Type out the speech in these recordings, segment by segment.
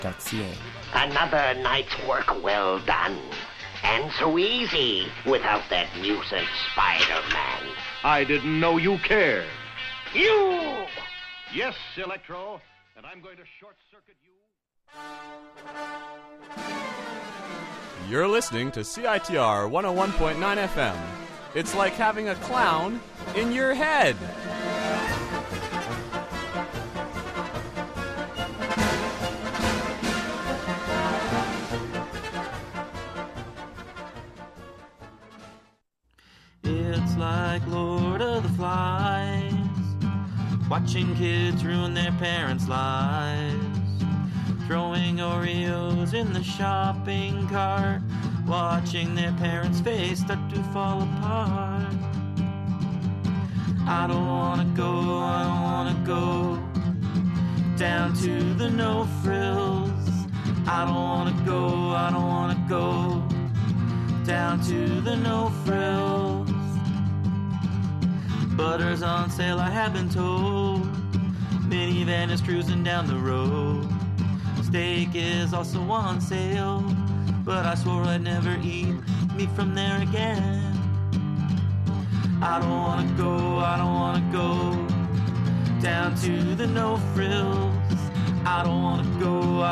Another night's work well done. And so easy without that nuisance Spider-Man. I didn't know you cared. You! Yes, Electro, and I'm going to short-circuit you. You're listening to CITR 101.9 FM. It's like having a clown in your head. It's like Lord of the Flies, watching kids ruin their parents' lives, throwing Oreos in the shopping cart, watching their parents' face start to fall apart. I don't wanna go down to the no frills. I don't wanna go down to the no frills. Butter's on sale, I have been told. Minivan is cruising down the road. Steak is also on sale, but I swore I'd never eat meat from there again. I don't wanna go down to the no frills. I don't wanna go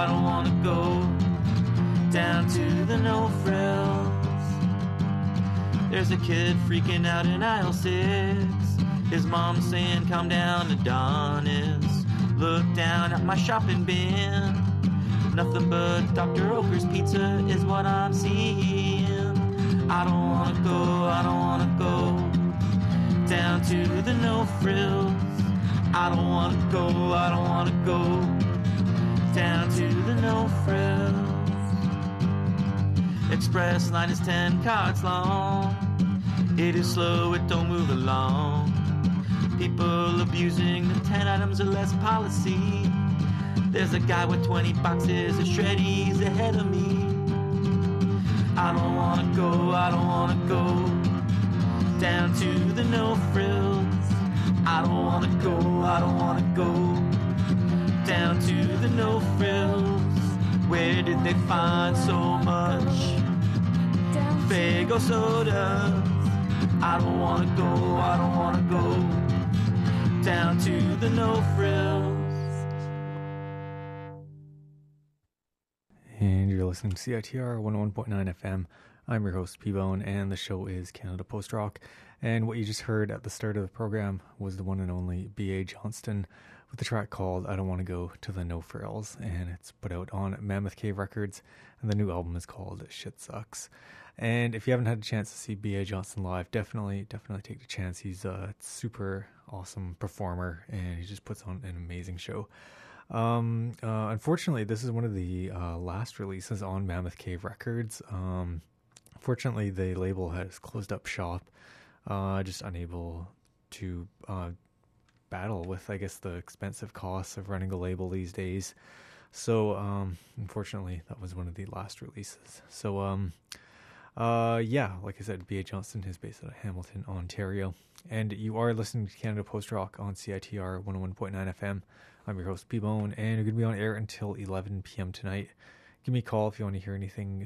down to the no frills. There's a kid freaking out in aisle 6. His mom's saying, calm down, Adonis. Look down at my shopping bin. Nothing but Dr. Oker's pizza is what I'm seeing. I don't wanna go down to the no frills. I don't wanna go down to the no frills. Express line is 10 carts long. It is slow, it don't move along. People abusing the 10 items or less policy. There's a guy with 20 boxes of shreddies ahead of me. I don't wanna go down to the no frills. I don't wanna go down to the no frills. Where did they find so much Faygo soda? I don't wanna go down to the no frills. And you're listening to CITR 101.9 FM. I'm your host, P-Bone, and the show is Canada Post Rock. And what you just heard at the start of the program was the one and only B.A. Johnston with the track called I Don't Want to Go to the No Frills. And it's put out on Mammoth Cave Records, and the new album is called Shit Sucks. And if you haven't had a chance to see B.A. Johnston live, definitely take the chance. He's a super awesome performer, and he just puts on an amazing show. Unfortunately, this is one of the last releases on Mammoth Cave Records. Fortunately, the label has closed up shop, just unable to battle with, I guess, the expensive costs of running a label these days. So, unfortunately, that was one of the last releases. So, yeah, like I said, B.A. Johnston is based out of Hamilton, Ontario. And you are listening to Canada Post Rock on CITR 101.9 FM. I'm your host, P-Bone, and you're going to be on air until 11 p.m. tonight. Give me a call if you want to hear anything,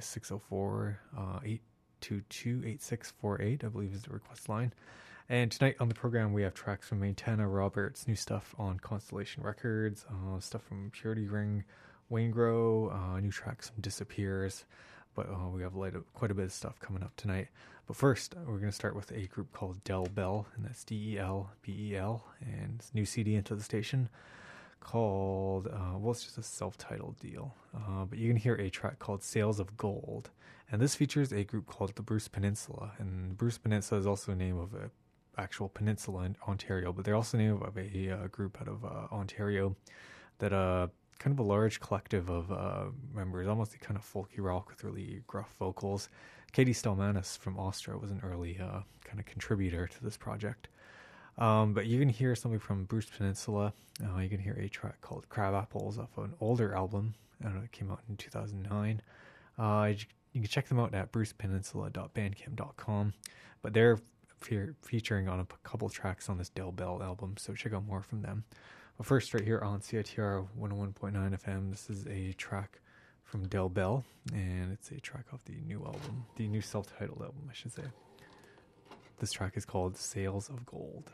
604-822-8648, I believe is the request line. And tonight on the program, we have tracks from Montana Roberts, new stuff on Constellation Records, stuff from Purity Ring, Waingro, new tracks from Disappears. But we have quite a bit of stuff coming up tonight. But first, we're going to start with a group called Del Bell, and that's D-E-L-B-E-L, and it's new CD into the station called, well, it's just a self-titled deal. But you can hear a track called Sails of Gold. And this features a group called the Bruce Peninsula. And Bruce Peninsula is also the name of an actual peninsula in Ontario, but they're also the name of a group out of Ontario that kind of a large collective of members, almost kind of folky rock with really gruff vocals. Katie Stelmanis from Austria was an early kind of contributor to this project. But you can hear something from Bruce Peninsula. You can hear a track called Crab Apples off of an older album. It came out in 2009. You can check them out at brucepeninsula.bandcamp.com. But they're featuring on a couple tracks on this Del Bell album, so check out more from them. But first, right here on CITR 101.9 FM, this is a track from Del Bell, and it's a track off the new album, the new self-titled album, I should say. This track is called Sails of Gold.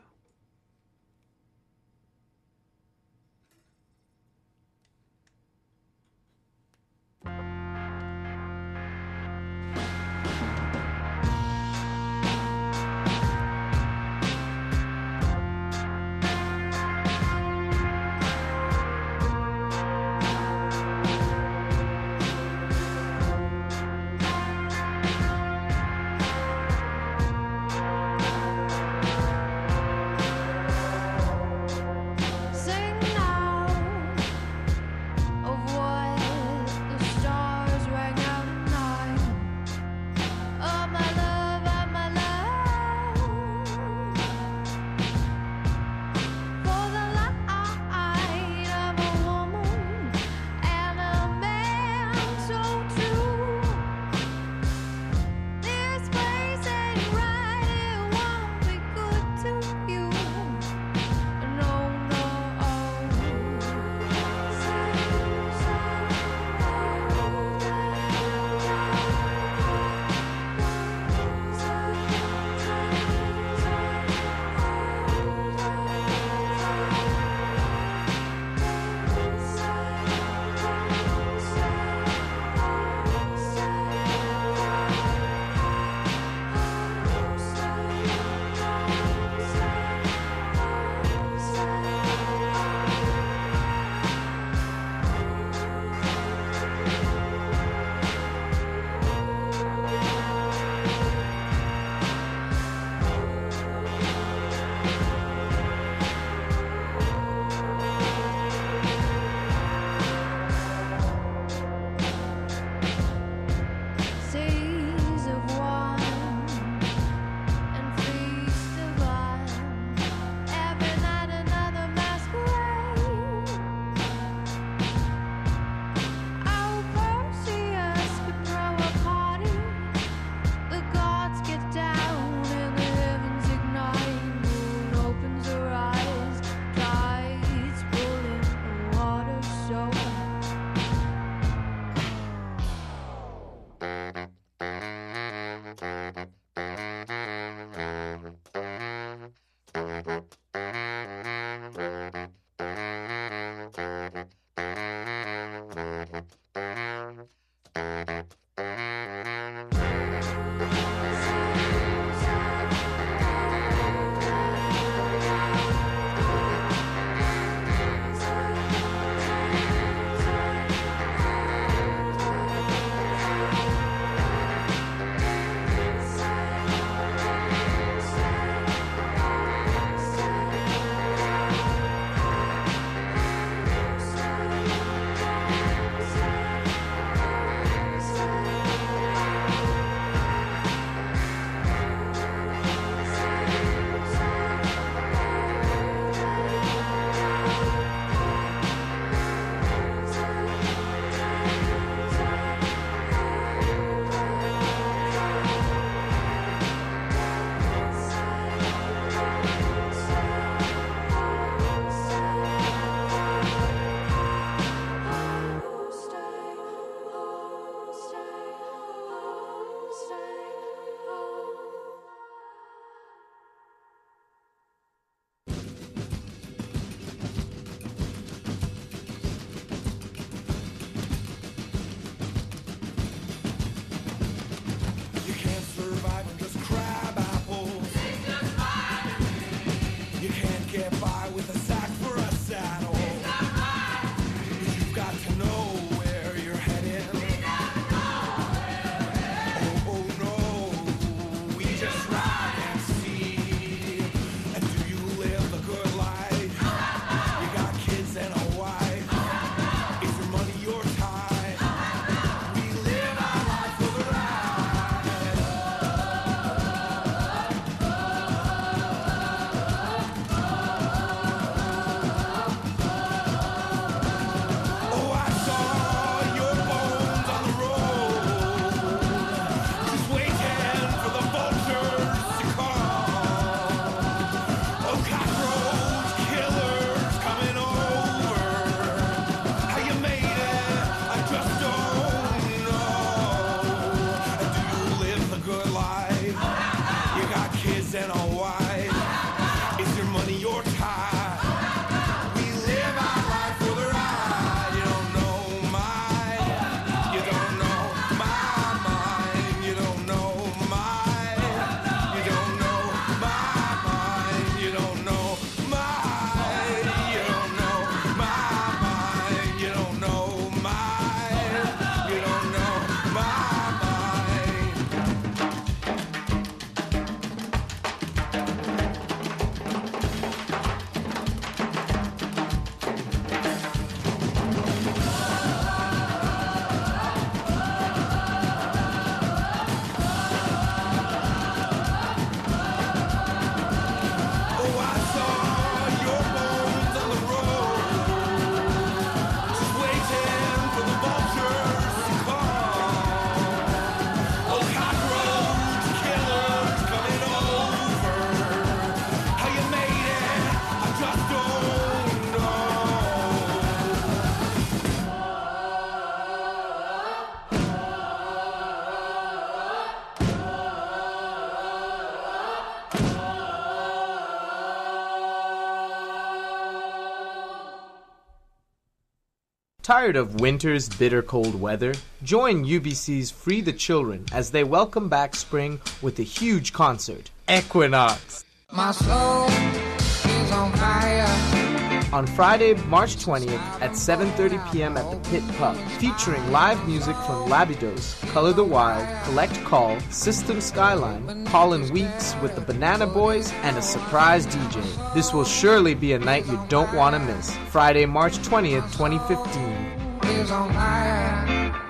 Tired of winter's bitter cold weather? Join UBC's Free the Children as they welcome back spring with a huge concert, Equinox. My soul is on fire. On Friday, March 20th at 7:30 p.m. at the Pit Pub, featuring live music from Labidos, Color the Wild, Collect Call, System Skyline, Colin Weeks with the Banana Boys, and a surprise DJ. This will surely be a night you don't want to miss. Friday, March 20th, 2015. Is on fire.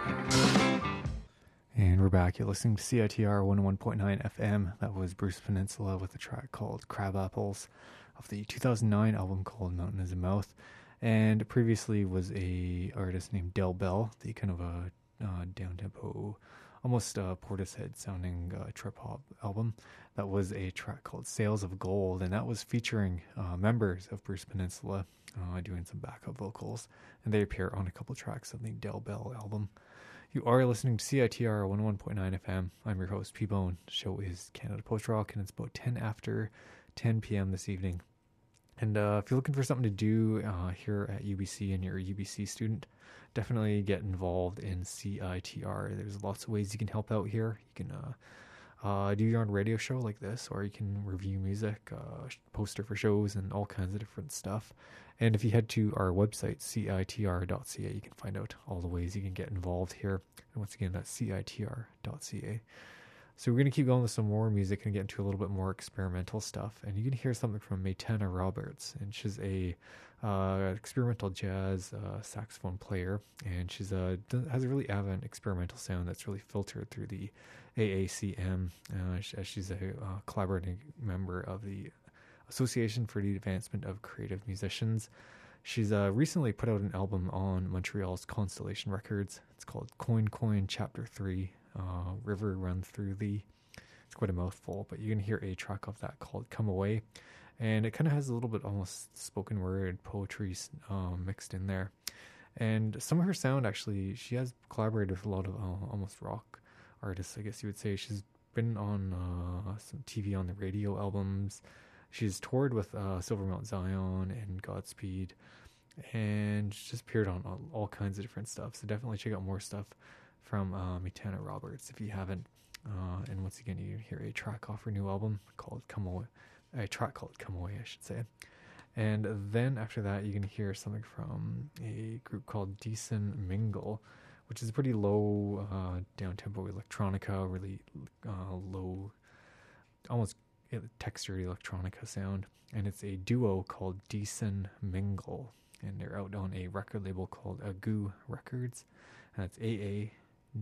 And we're back. You're listening to CITR 101.9 FM. That was Bruce Peninsula with a track called Crab Apples of the 2009 album called Mountain is a Mouth. And previously was a artist named Del Bell, the kind of a down-tempo, almost Portishead sounding trip-hop album. That was a track called Sails of Gold, and that was featuring members of Bruce Peninsula doing some backup vocals. And they appear on a couple tracks of the Del Bell album. You are listening to CITR 101.9 FM. I'm your host, P-Bone. The show is Canada Post Rock, and it's about 10 after 10 p.m. this evening. And if you're looking for something to do here at UBC and you're a UBC student, definitely get involved in CITR. There's lots of ways you can help out here. You can do your own radio show like this, or you can review music, poster for shows, and all kinds of different stuff. And if you head to our website, citr.ca, you can find out all the ways you can get involved here. And once again, that's citr.ca. So we're going to keep going with some more music and get into a little bit more experimental stuff. And you can hear something from Maytana Roberts. And she's a experimental jazz saxophone player. And she's has a really avant experimental sound that's really filtered through the AACM. As she's a collaborating member of the Association for the Advancement of Creative Musicians. She's recently put out an album on Montreal's Constellation Records. It's called Coin Coin Chapter 3, River Run Through Thee. It's quite a mouthful, but you can hear a track of that called Come Away. And it kind of has a little bit almost spoken word poetry mixed in there. And some of her sound, actually, she has collaborated with a lot of almost rock artists, I guess you would say. She's been on some TV on the radio albums. She's toured with Silvermount Zion and Godspeed, and she's just appeared on all kinds of different stuff. So definitely check out more stuff from Maytana Roberts if you haven't. And once again, you hear a track off her new album called Come Away, a track called Come Away, I should say. And then after that, you can hear something from a group called Decent Mingle, which is a pretty low down-tempo electronica, really low, almost textured electronica sound, and it's a duo called Decent Mingle, and they're out on a record label called Agoo Records, and that's AAGOO,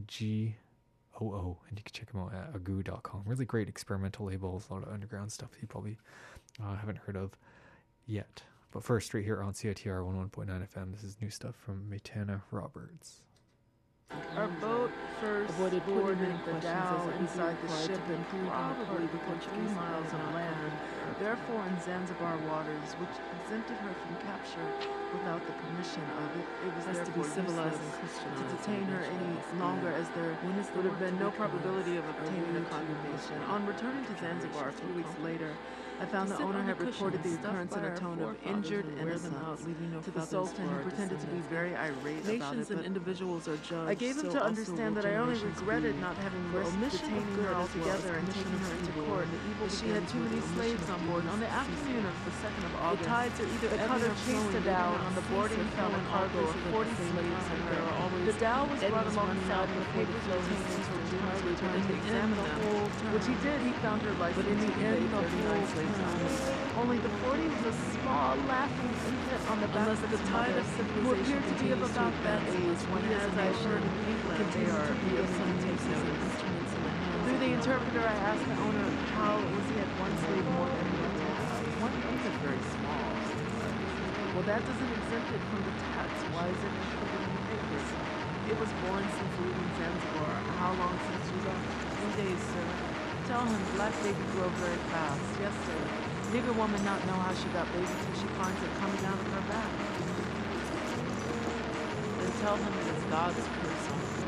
and you can check them out at agoo.com. Really great experimental labels, a lot of underground stuff you probably haven't heard of yet. But first, right here on CITR 101.9 FM, this is new stuff from Maytana Roberts. Our boat first boarded the dhow inside the ship and probably within 3 miles of land, therefore in Zanzibar waters, which exempted her from capture without the permission of it. It was therefore civilized and Christian to detain her any longer, as there would have been no probability of obtaining a condemnation. On returning to Zanzibar a few weeks later, I found the owner had reported the occurrence in a tone of injured innocence to the Sultan, who pretended to be very irate about it. Nations and individuals are judged. I gave him to understand that I only regretted not having risked detaining her altogether and taking her into court, as she had too many slaves on board. On the afternoon of the 2nd of August, the tides are either the cutter chased the dhow, and on the boarding fell a cargo of 40 slaves and her. The dhow was brought alongside, and the papers retained until June returned to examine them, which he did. He found her life, but in the end, the whole slaves. Only the 40 was a small, laughing infant on the back of the tide of civilization, who appeared to be of about that age, when, as I heard in England, they are of some takes notice. Through the interpreter, I asked the owner how it was he had one slave more than he ought to have. One infant very small. Well, that doesn't exempt it from the tax. Why is it included in the papers? It was born since leaving Zanzibar. How long since you left? 3 days, sir. Tell him black baby grow very fast. Yes, sir. Nigger woman not know how she got baby till she finds it coming out of her back. Then tell him it is God's curse on him.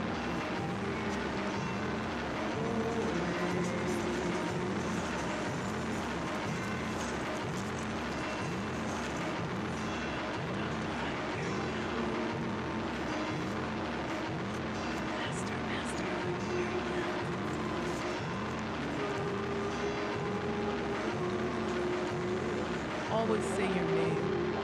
always say your name.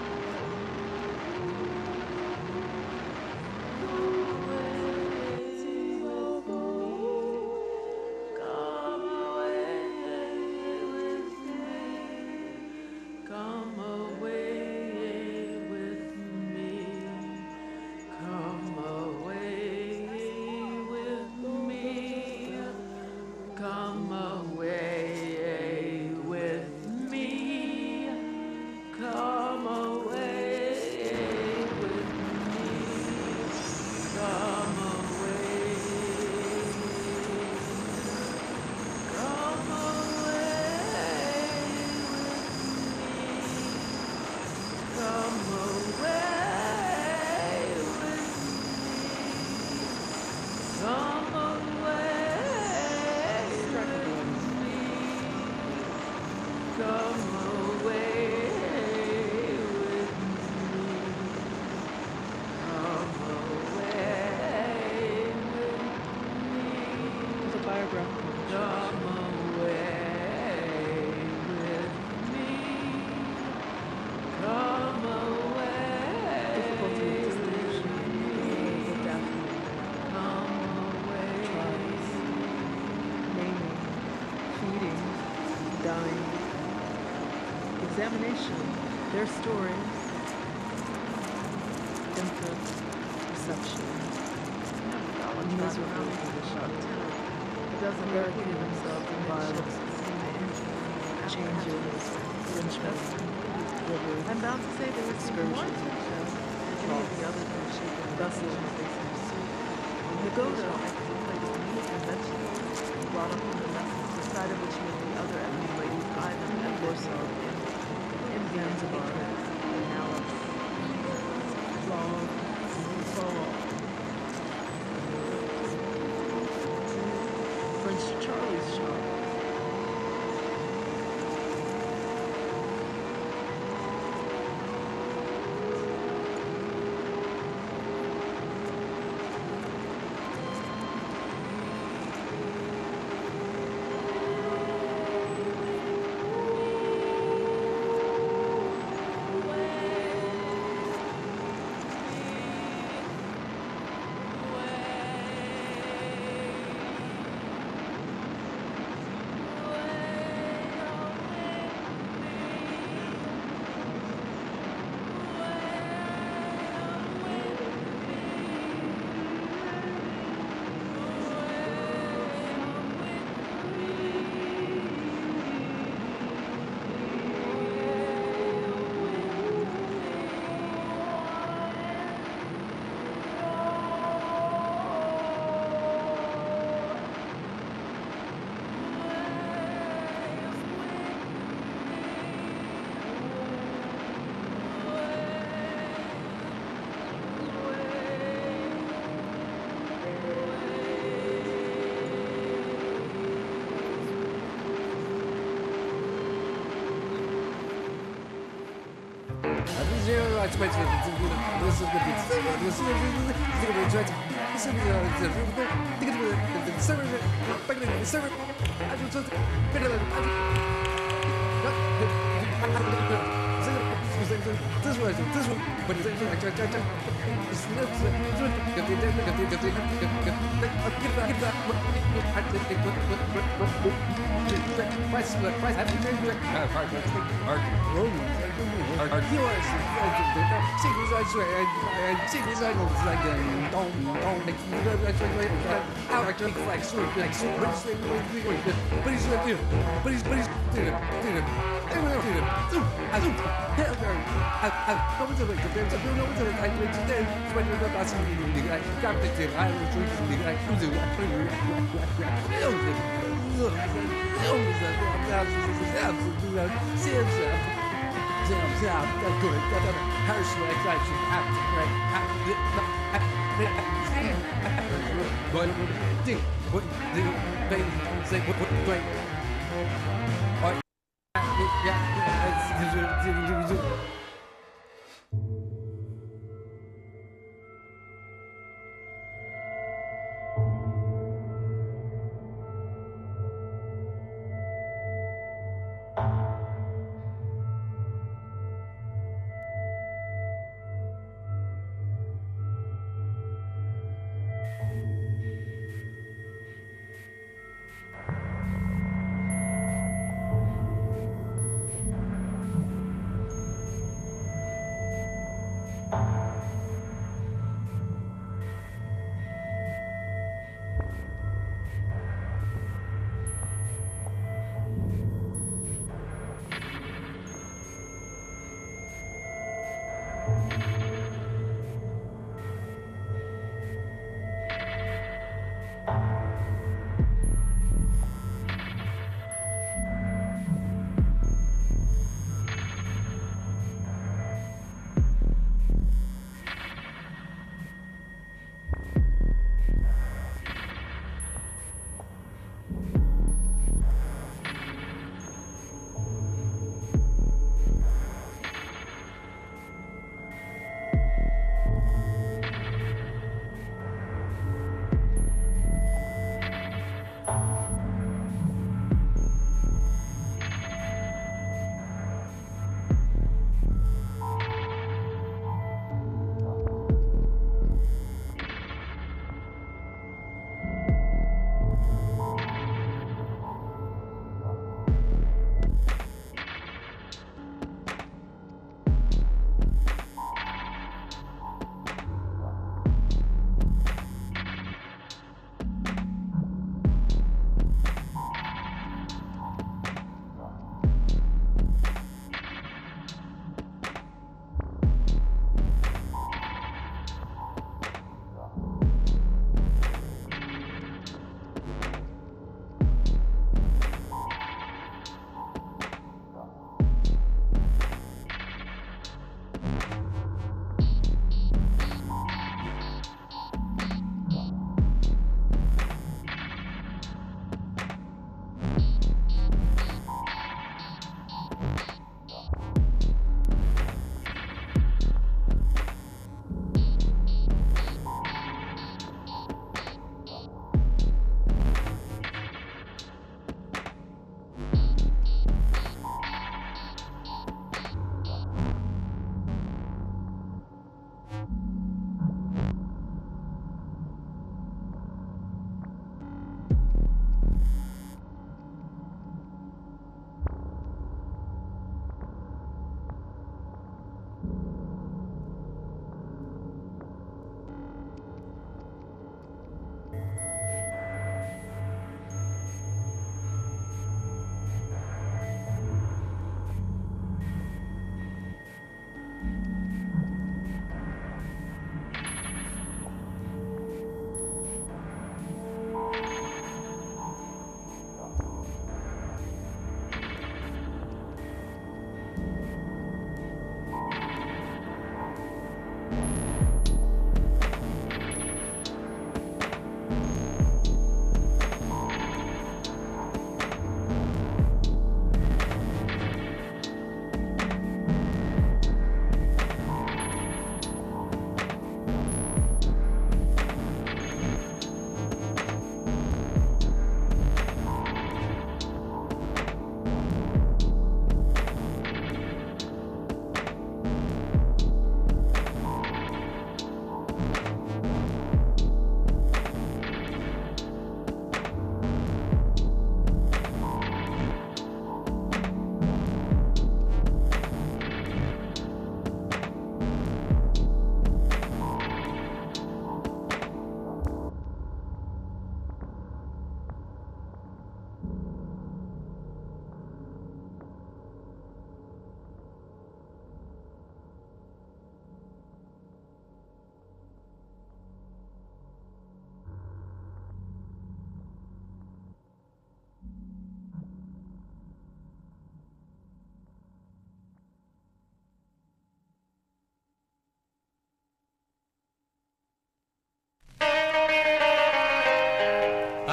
Come away with me. Come away with me. Come away with me. Come away with me. Come away. Come away Come away with me. Come away with me. Come away with me. Come away with me. It's a biographical. Come away with me. Come away. Difficulty with distinction. Of Daphne. Come away. Trials. Naming. Feeding. Dying. Examination. Their stories. Input. Reception. Miserable condition. Doesn't barricade themselves in violence. Changes. Lynchment. I'm bound to say there was excursion, any of the other buses, Nagoto played a unique convention, brought up from the lessons, the side of which made the other ethnic ladies either and Warsaw in Zanzibar, and now long, fall. French Charlie's shop.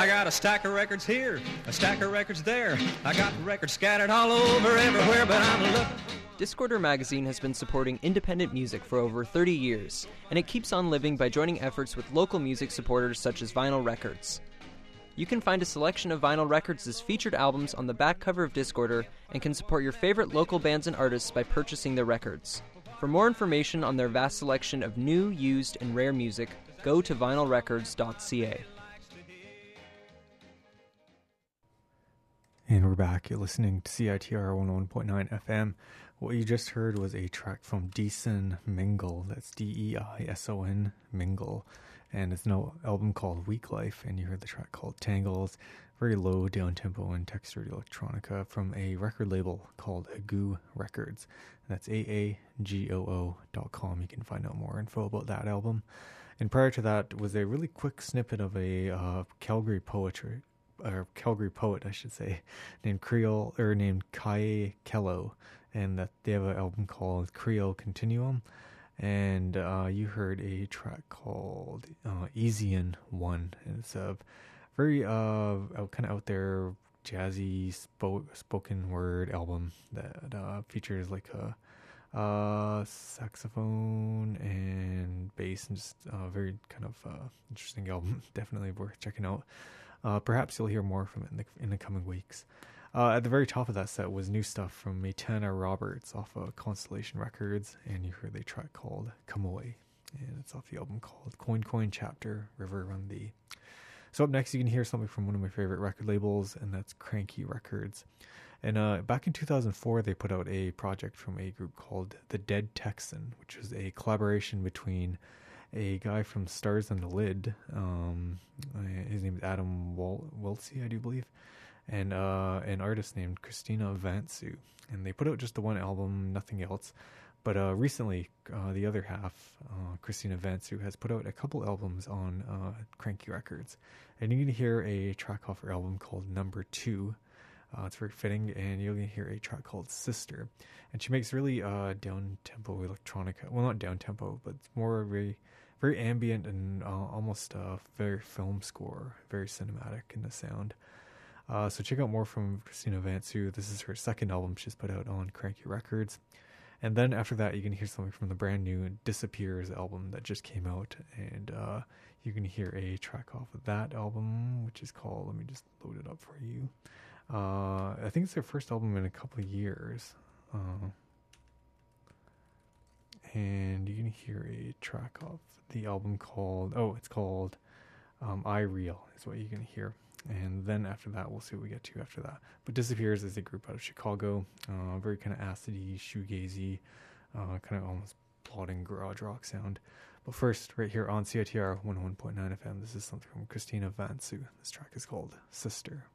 I got a stack of records here, a stack of records there. I got records scattered all over everywhere, but I'm looking. Discorder magazine has been supporting independent music for over 30 years, and it keeps on living by joining efforts with local music supporters such as Vinyl Records. You can find a selection of Vinyl Records' featured albums on the back cover of Discorder and can support your favorite local bands and artists by purchasing their records. For more information on their vast selection of new, used, and rare music, go to vinylrecords.ca. And we're back. You're listening to CITR 101.9 FM. What you just heard was a track from Deison Mingle. That's Deison Mingle. And it's an album called Weak Life. And you heard the track called Tangles. Very low down-tempo and textured electronica from a record label called Agoo Records. That's aagoo.com. You can find out more info about that album. And prior to that was a really quick snippet of a Calgary poet, I should say, named Kai Kello, and that they have an album called Creole Continuum. And you heard a track called Easian One, and it's a very kind of out there jazzy spoken word album that features like a saxophone and bass, and just very kind of interesting album. Definitely worth checking out. Perhaps you'll hear more from it in the coming weeks. At the very top of that set was new stuff from Maitana Roberts off of Constellation Records, and you heard a track called Come Away, and it's off the album called Coin Chapter, River Run Thee. So up next you can hear something from one of my favorite record labels, and that's Cranky Records. And back in 2004 they put out a project from a group called The Dead Texan, which was a collaboration between a guy from Stars on the Lid, his name is Adam Wiltsey, I do believe, and an artist named Christina Vantsu. And they put out just the one album, nothing else. But recently, the other half, Christina Vantsu, has put out a couple albums on Cranky Records. And you're going to hear a track off her album called Number 2. It's very fitting, and you're going to hear a track called Sister. And she makes really down-tempo electronica. Well, not down-tempo, but it's more very ambient and almost very film score, very cinematic in the sound. So check out more from Christina Vantsu. This is her second album she's put out on Cranky Records. And then after that, you can hear something from the brand new Disappears album that just came out. And you can hear a track off of that album, which is called, let me just load it up for you. I think it's their first album in a couple of years. And you can hear a track off the album called, it's called I Real is what you can hear. And then after that, we'll see what we get to after that. But Disappears is a group out of Chicago, very kind of acidy, shoegazy, kind of almost plodding garage rock sound. But first, right here on CITR 101.9 FM, this is something from Christina Vantsu. This track is called Sister.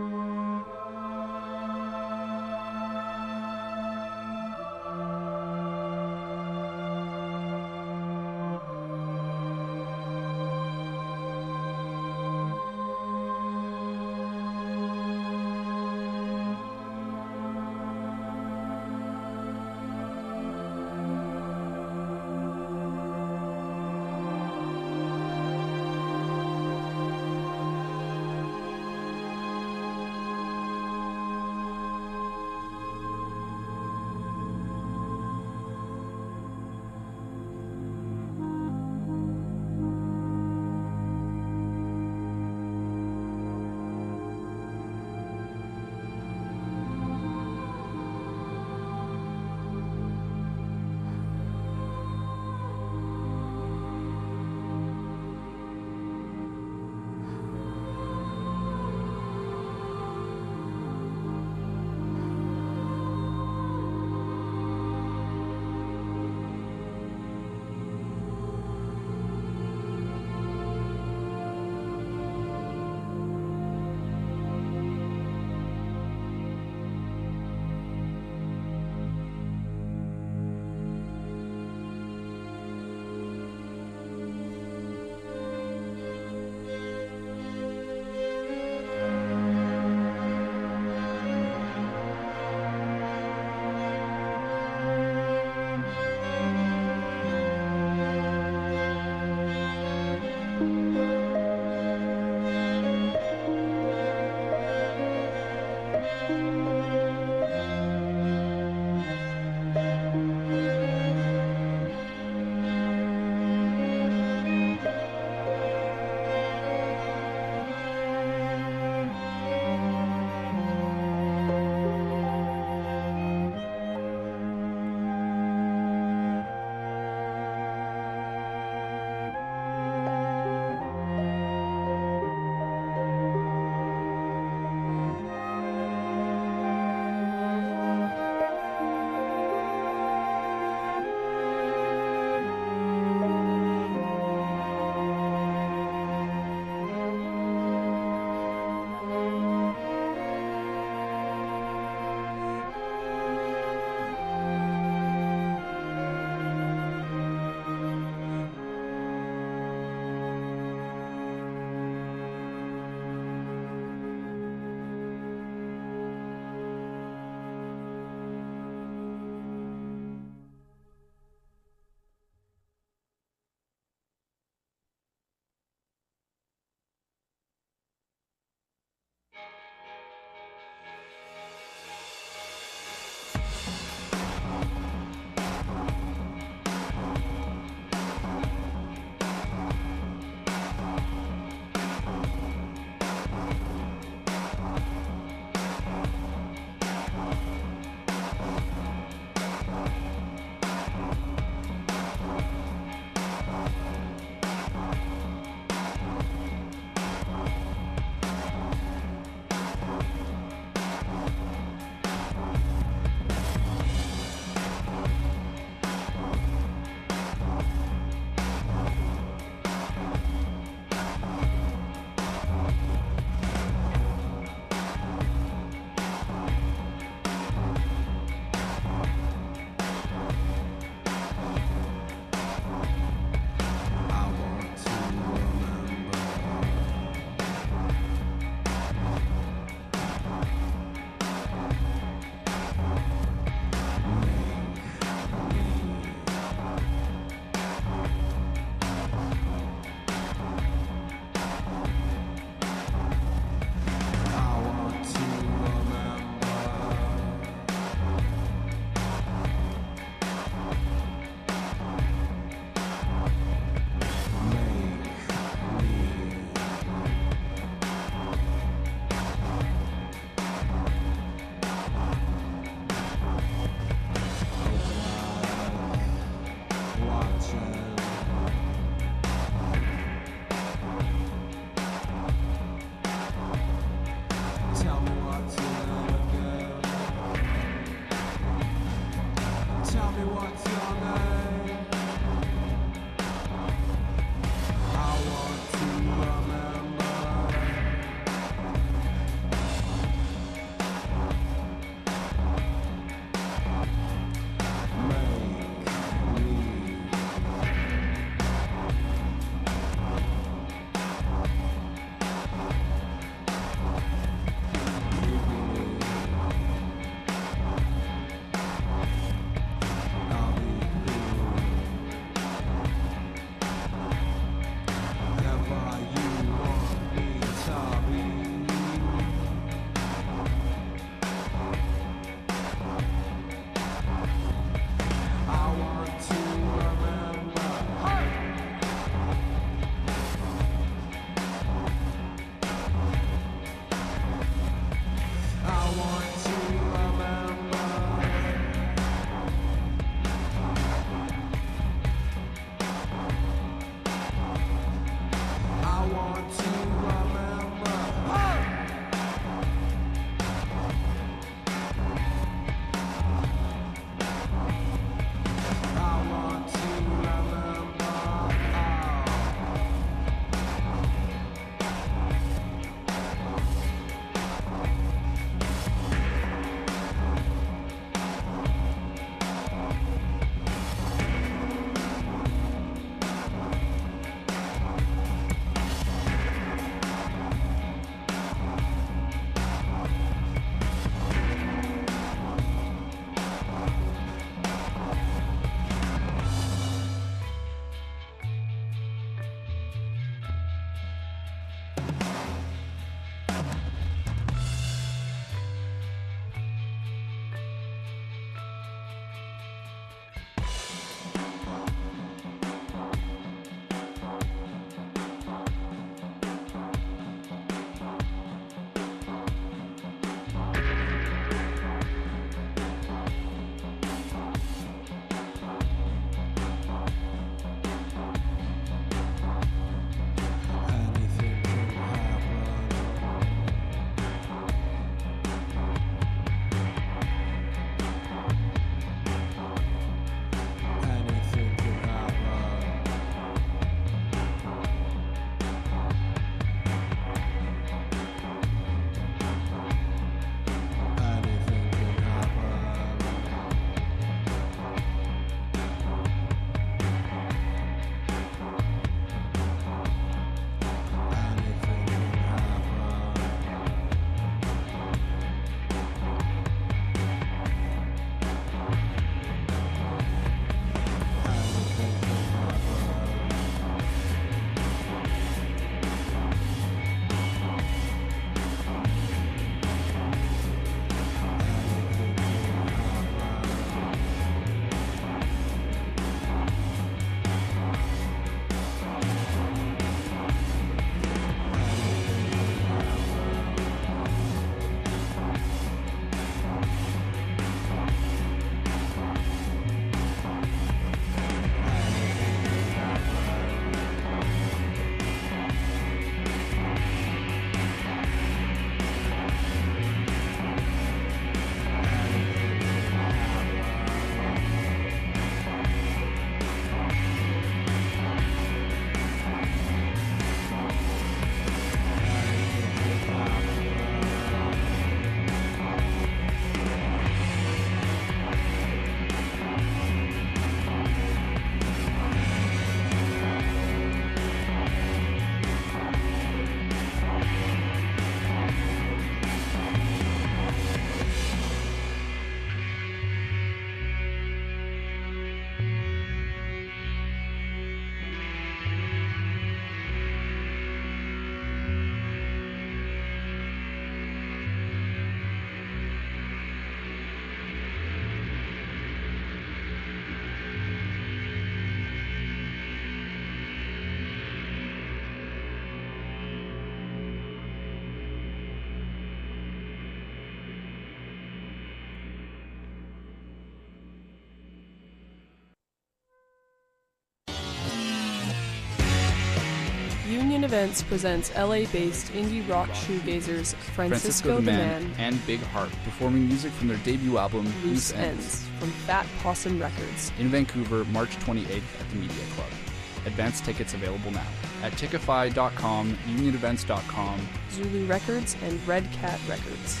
Union Events presents LA-based indie rock shoegazers Francisco the Man and Big Heart, performing music from their debut album Loose Ends from Fat Possum Records in Vancouver, March 28th at the Media Club. Advance tickets available now at Tickify.com, UnionEvents.com, Zulu Records, and Red Cat Records.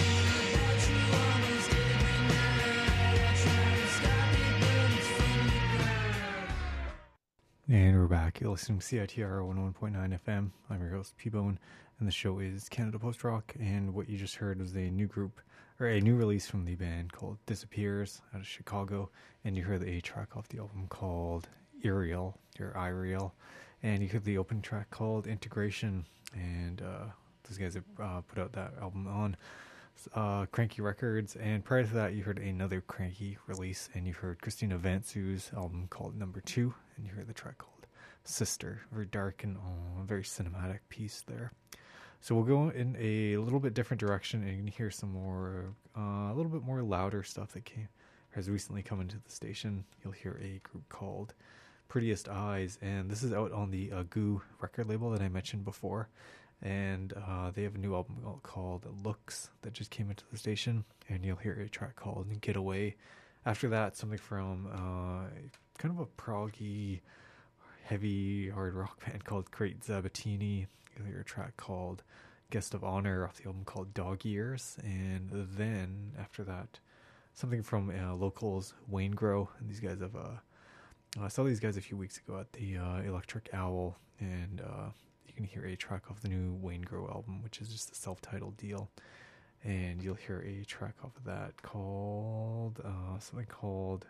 And we're back. You're listening to CITR 101.9 FM. I'm your host, P-Bone, and the show is Canada Post Rock. And what you just heard was a new group, or a new release from the band called Disappears out of Chicago. And you heard a track off the album called Iriel, or Iriel. And you heard the open track called Integration. And those guys have put out that album on Cranky Records. And prior to that, you heard another Cranky release, and you heard Christina Vantsu's album called Number 2. And you heard the track called Sister, very dark and very cinematic piece there. So we'll go in a little bit different direction, and you can hear some more, a little bit more louder stuff that has recently come into the station. You'll hear a group called Prettiest Eyes, and this is out on the Goo record label that I mentioned before. And they have a new album called Looks that just came into the station, and you'll hear a track called Get Away. After that, something from kind of a proggy, heavy hard rock band called Great Zabatini. You'll hear a track called Guest of Honor off the album called Dog Ears. And then, after that, something from locals, Wayne Grow. And these guys have... I saw these guys a few weeks ago at the Electric Owl, and you can hear a track off the new Wayne Grow album, which is just a self-titled deal. And you'll hear a track off of that called something called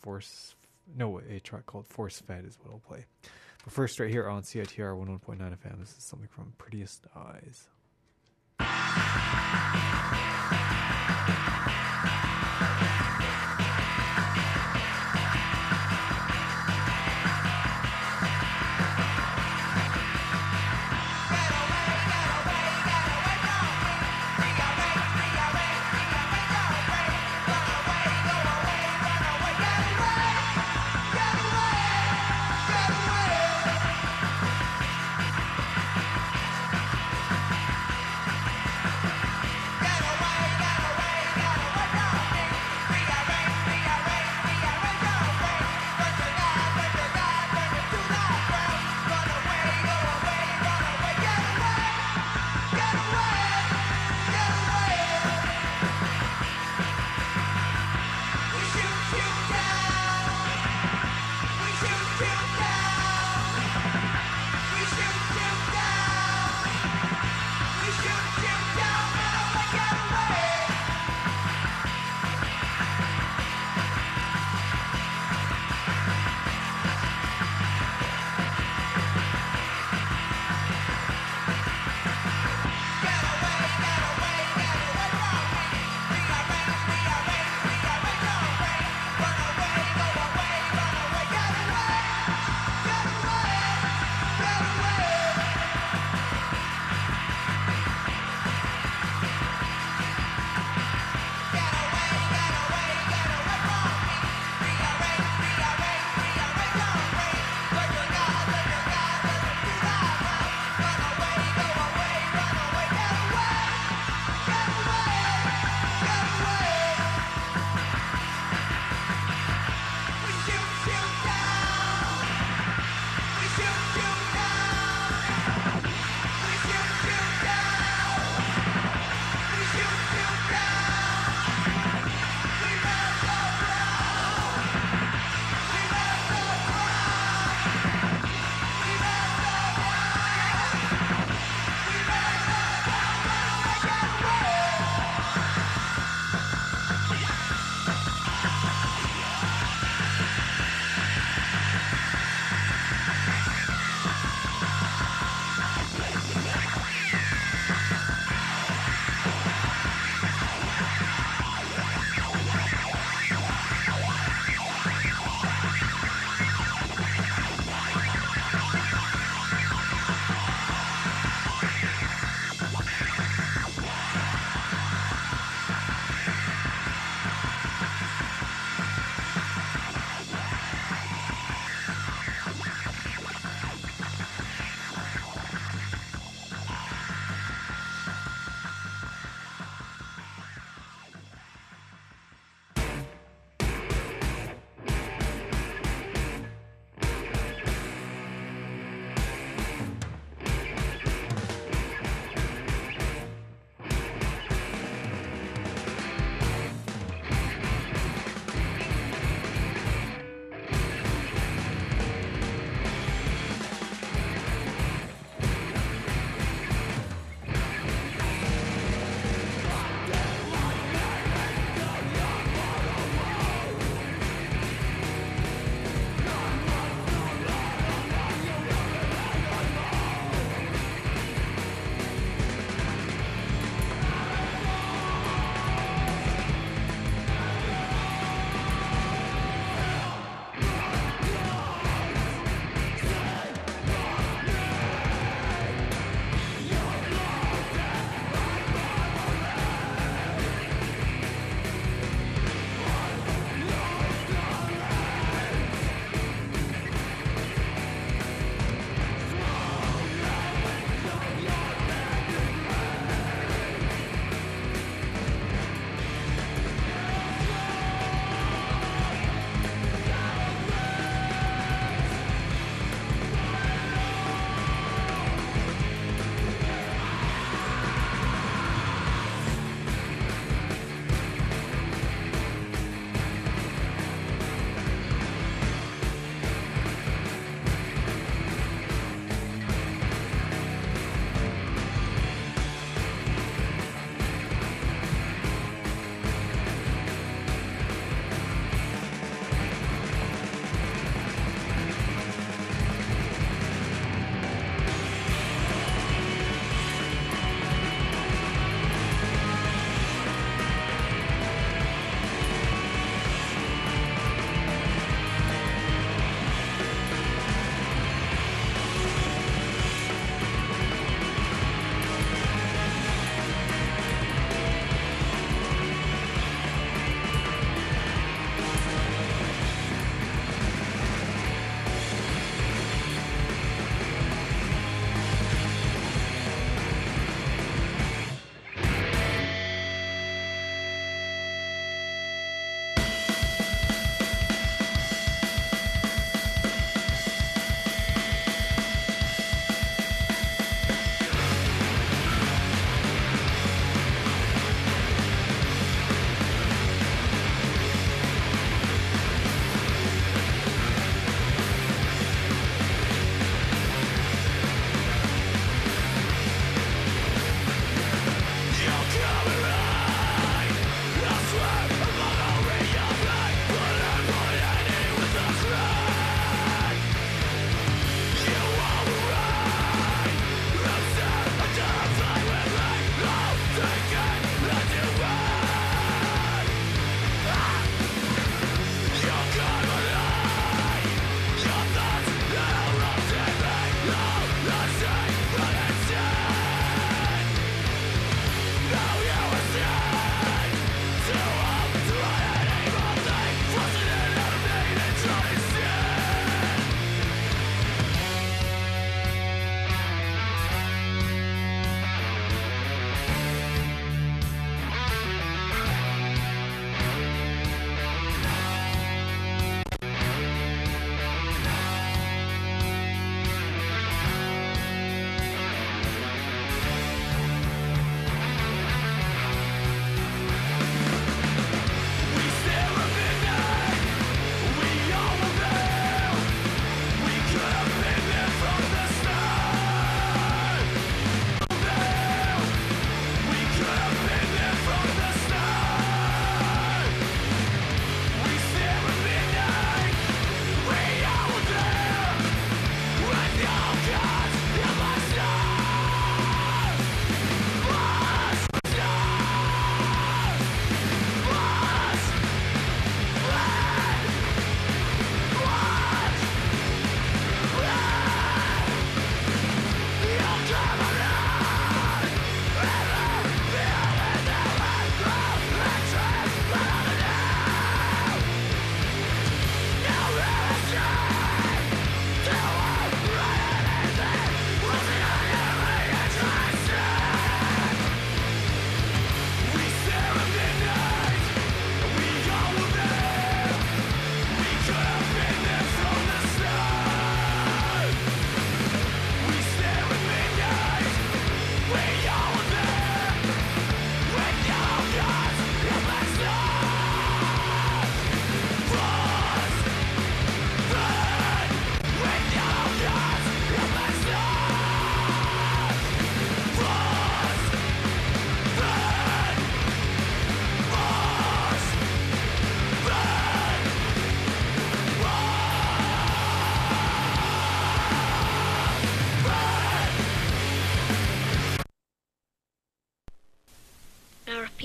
a track called Force Fed is what I'll play. But first, right here on CITR 101.9 FM, this is something from Prettiest Eyes. Get away,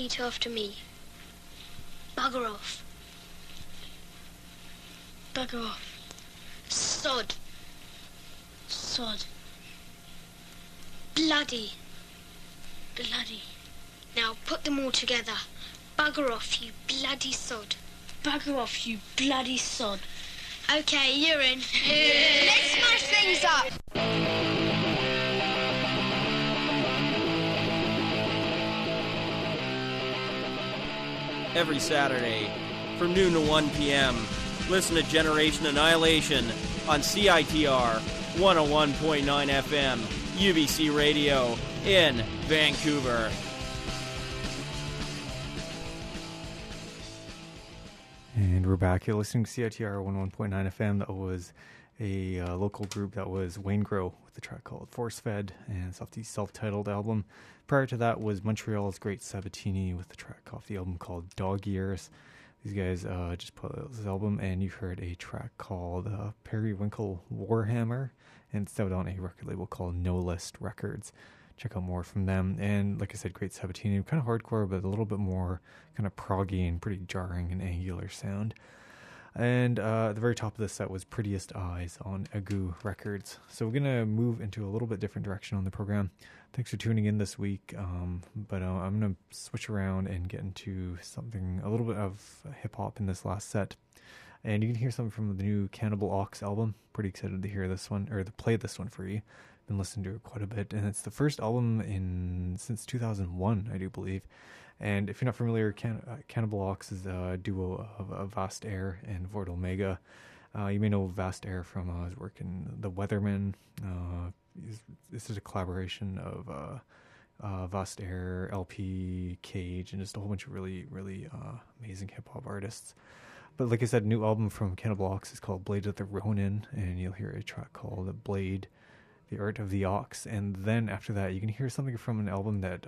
repeat after me. Bugger off. Bugger off. Sod. Sod. Bloody. Bloody. Now put them all together. Bugger off, you bloody sod. Bugger off, you bloody sod. Okay, you're in. Let's smash things up. Every Saturday from noon to 1 p.m. Listen to Generation Annihilation on CITR 101.9 FM, UBC Radio in Vancouver. And we're back. You're listening to CITR 101.9 FM. That was a local group that was Wayne Grow with a track called Force Fed, and it's off the self-titled album. Prior to that was Montreal's Great Sabatini with the track off the album called Dog Years. These guys just put out this album, and you heard a track called Periwinkle Warhammer, and it's out on a record label called No List Records. Check out more from them. And like I said, Great Sabatini, kind of hardcore, but a little bit more kind of proggy and pretty jarring and angular sound. And at the very top of this set was Prettiest Eyes on Agu Records. So we're going to move into a little bit different direction on the program. Thanks for tuning in this week. But I'm going to switch around and get into something, a little bit of hip-hop in this last set. And you can hear something from the new Cannibal Ox album. Pretty excited to hear this one, or to play this one for you. Been listening to it quite a bit. And it's the first album since 2001, I do believe. And if you're not familiar, Cannibal Ox is a duo of Vast Air and Vord Omega. You may know Vast Air from his work in The Weathermen. This is a collaboration of Vast Air, LP, Cage, and just a whole bunch of really, really amazing hip-hop artists. But like I said, new album from Cannibal Ox is called Blade of the Ronin, and you'll hear a track called Blade, The Art of the Ox. And then after that, you can hear something from an album that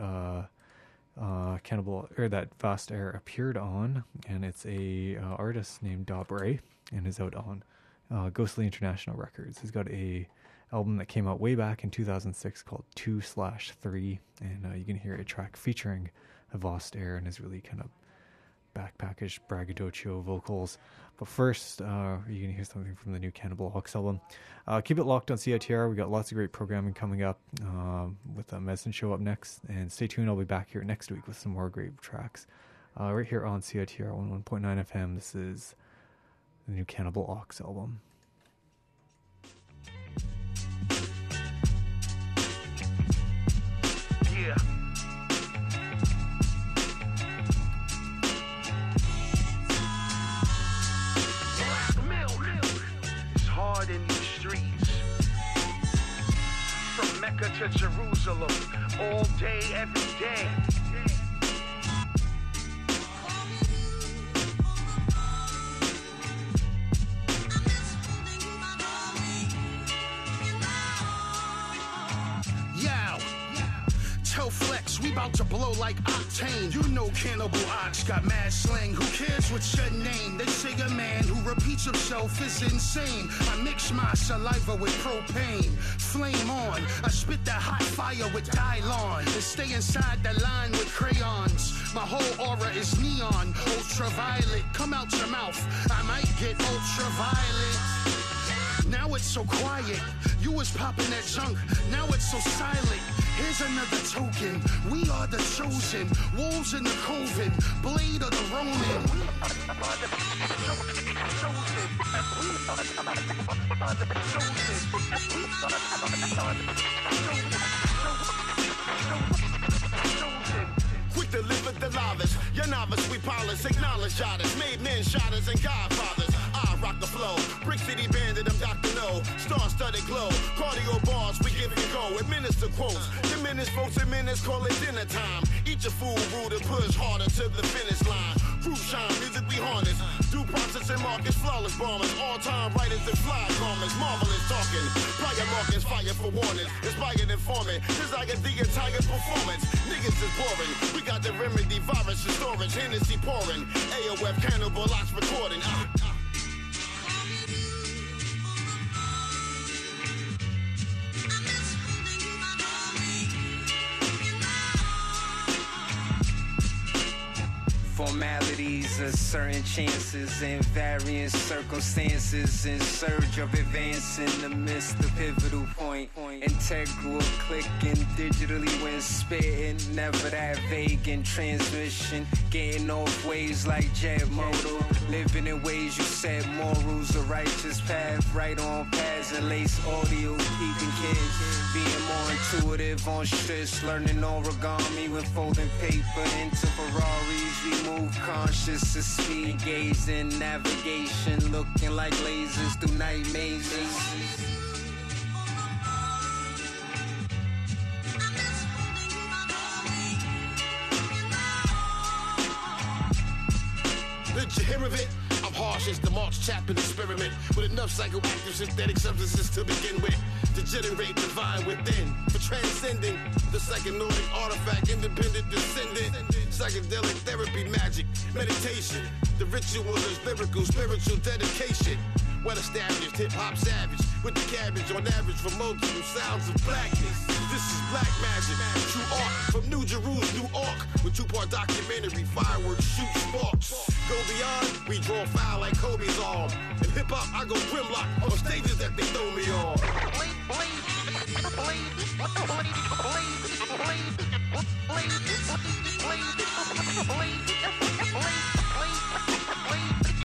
that Vast Air appeared on, and it's a artist named Dabre, and is out on Ghostly International Records. He's got a album that came out way back in 2006 called 2/3, and you can hear a track featuring Vast Air and his really kind of backpackish braggadocio vocals. But first, you can hear something from the new Cannibal Ox album. Keep it locked on CITR. We got lots of great programming coming up with the Medicine Show up next. And stay tuned. I'll be back here next week with some more great tracks. Right here on CITR 101.9 FM. This is the new Cannibal Ox album. Yeah. In these streets, from Mecca to Jerusalem, all day, every day. Tell Flex, we bout to blow like Octane. You know Cannibal Ox got mad slang. Who cares what's your name? They say a man who repeats himself is insane. I mix my saliva with propane. Flame on, I spit that hot fire with Dylon. And stay inside the line with crayons. My whole aura is neon, ultraviolet. Come out your mouth, I might get ultraviolet. Now it's so quiet, you was popping that junk, now it's so silent. Here's another token, we are the chosen, wolves in the coven, blade of the Ronin. Quick to live with the lavish, your novice we polish, acknowledge shotters, made men shotters and godfathers. I rock the flow, Brick City Bandit, I'm Dr. No, star-studded glow, cardio bars, we give it go, administer quotes, diminish votes and minutes, call it dinner time. Eat your food rude and push harder to the finish line. Groove shine, music we harness, due process and markets, flawless bombers, all-time writers and fly garments, marvelous talking, prior markets, fire for warnings, inspired informant, desire the entire performance. Niggas is boring, we got the remedy, virus and storage, Hennessy pouring, AOF Cannibal Ox recording. normalities of certain chances and varying circumstances in surge of advancing amidst the pivotal point. Integral clicking digitally when spitting, never that vague in transmission. Getting off waves like jet moto, living in ways you set morals, a righteous path, right on paths and lace audio, peeping kids. Being more intuitive on strips, learning origami when folding paper into Ferraris. We move conscious of speed, engaged in navigation, looking like lasers through night mazes. Did you hear of it? I'm harsh as the March Chapman experiment, with enough psychoactive synthetic substances to begin with, to generate divine within, for transcending the psychonordic artifact, independent descendant, psychedelic therapy, magic, meditation. The ritual is lyrical, spiritual dedication. Well established hip-hop savage, with the cabbage on average for multiple sounds of blackness. This is black magic, true art from New Jerusalem, New Ark, with two-part documentary, fireworks, shoot sparks. Go beyond, we draw foul like Kobe's arm. In hip-hop, I go grimlock on stages that they throw me on.